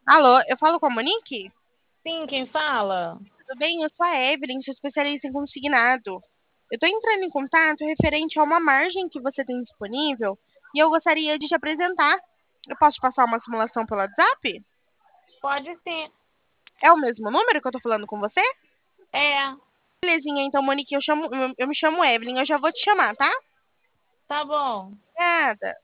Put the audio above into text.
Alô, eu falo com a Monique? Sim, quem fala? Tudo bem? Eu sou a Evelyn, sou especialista em consignado. Eu estou entrando em contato referente a uma margem que você tem disponível e eu gostaria de te apresentar. Eu posso te passar uma simulação pelo WhatsApp? Pode sim. É o mesmo número que eu estou falando com você? É, Belezinha, então, Monique, eu me chamo Evelyn, eu já vou te chamar, tá? tá bom. Nada.